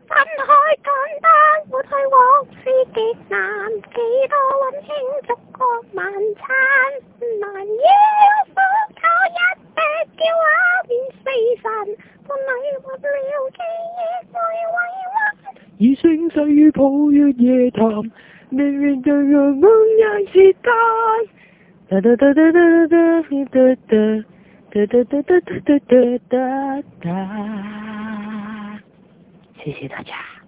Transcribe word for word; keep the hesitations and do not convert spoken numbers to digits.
分開簡單，活去往事極難，幾多溫馨燭光晚餐，難以復靠一滴叫畫面死神，伴你沒了記憶最委屈。以聲細語抱月夜談，明明對陽光一切淡。噠噠噠噠噠噠噠噠噠噠噠噠噠噠噠噠噠。謝謝大家。